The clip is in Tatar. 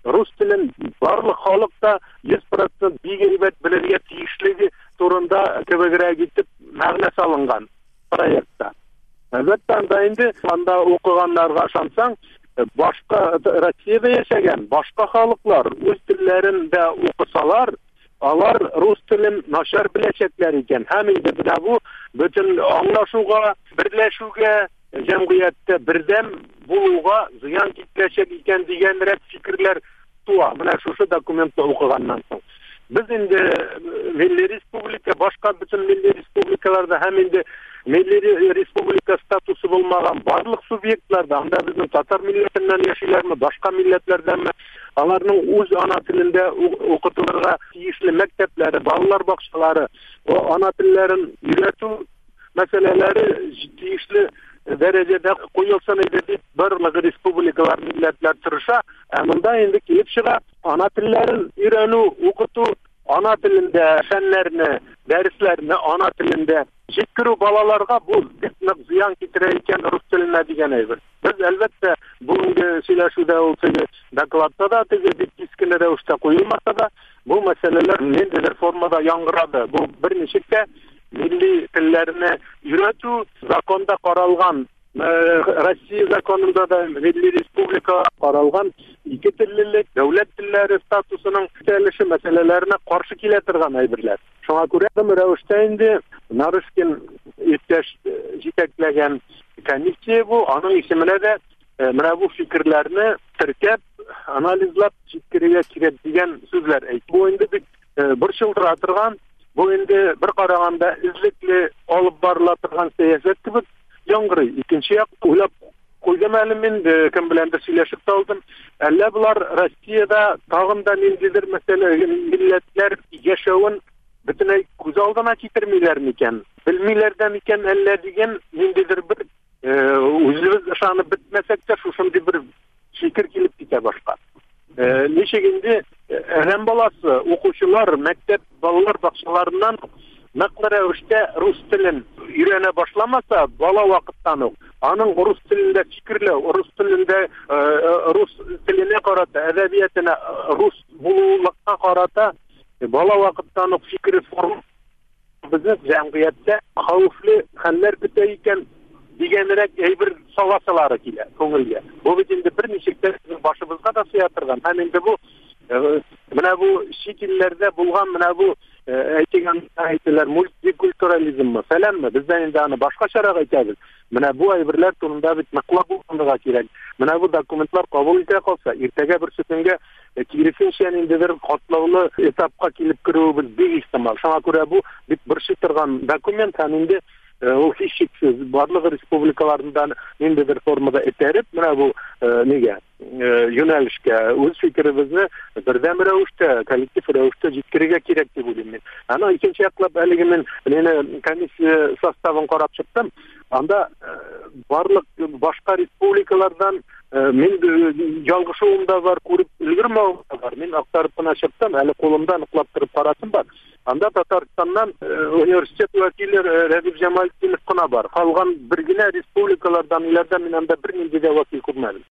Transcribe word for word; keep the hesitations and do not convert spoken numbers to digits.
rus tilin bарлык халыкта йөз процент бигербет билерге тиешлеги турында кебегрәк итеп мәгънә салынган проектта. Әлбәттә, анда инде анда укыганнарга ышансаң, башка Россиядә яшәгән башка халыклар үз телләрендә укысалар, алар рус телен начар беләчәкләр икән. Һәм инде бу бөтен аңлашуга, берләшүгә, җәмгыятьтә бердәм булуга зыян китерәчәк икән дигәнрәк фикерләр туа. Менә шушы документны укыганнан соң. Без инде Милли Республика, башка бөтен милли республикаларда һәм инде Милли Республика статусы булмаган барлык субъектларда, анда безнең татар милләтеннән яшиләрме, башка милләтләрдәнме, аларның үз ана телендә укытылырга тиешле мәктәпләре, балалар бакчалары, ана телләрен өйрәтү мәсьәләләре тиешле дәрәҗәдә куелсын иде дип барлык республикалар, милләтләр тырыша, ә монда инде килеп чыга, ана телләрен өйрәнү, укыту, ана телендә фәннәрне, дәресләрне ана телендә җиткерү балаларга бу бик нык зыян китерә икән рус теленә дигән әйбер. Без әлбәттә бүгенге сөйләшүдә ул теге докладта да теге бик кискенә рәвештә куелмаса да, бу мәсьәләләр ниндидер формада яңгырады. Бу берничек тә милли телләрне өйрәтү законда каралган, Россия законында да Милли Республика каралган ике теллелек дәүләт телләре статусының үтәлеше мәсьәләләренә каршы килә торган әйберләр. Шуңа күрә рәвештә инде Нарышкин иптәш җитәкләгән комиссия бу, аның исеменә дә менә бу фикерләрне теркәп, анализлап җиткерергә кирәк дигән сүзләр әйтте. Бу инде бик борчылдыра торган, бу инде бер караганда излекле алып барыла торган сәясәт кебек яңгырый. Икенче як уйлап куйдым әле мин, кем беләндер сөйләшеп тә алдым. Әллә булар Россиядә тагын да ниндидер мәсьәлә, милләтләр яшәвен бөтенләй күз алдына китермиләр микән? Белмиләр дә микән әллә дигән ниндидер бер үзебез ышанып бетмәсәк тә шушындый бер фикер килеп китә башка. Ничек инде әрәм баласы, укучылар мәктәп балалар бакчаларыннан ныклы рәвештә рус телен өйрәнә башламаса, бала вакыттан ук аның рус телендә фикерләү, рус телендә рус теленә карата, әдәбиятына рус булулыкка карата бала вакыттан ук фикер форм безнең җәмгыятьтә хәвефле хәлләр көтә икән дигәнрәк әйбер саласылары килә күңелгә. Бу бит инде берничек тә башыбызга да сыя торган. Һәм инде бу менә бу чит илләрдә булган менә бу әйтегән әйтеләр мультикультурализмы, фәләнме, бездән инде аны башкачарак әйтәбез. Менә бу әйберләр турында бит ныклап булганга кирәк. Менә бу документлар кабул итә калса, иртәгә бер сөтенгә киресенчә ниндидер катлаулы этапка килеп керүебез бик ихтимал. Шуңа күрә бу бик борчый торган документ һәм инде ул һичшиксез барлык республикаларында ниндидер формада этәреп, менә бу нигә юнәлешкә үз фикеребезне бердәм рәвештә, коллектив рәвештә җиткерергә кирәк дип уйлыйм мин. Аны икенче яклап әлеге мин менә комиссия составын карап чыктым. Анда барлык башка республикалардан мин ялгышуымда бар, күреп өлгермәүем бар. Мин актарып кына чыктым, әле кулымда ныклап торып карасым бар. Анда Татарстаннан университет вәкиле Рәдиф Җамалетдинов кына бар. Калган бер генә республикалардан, иләрдән мин анда бернинди дә вәкил күрмәдем.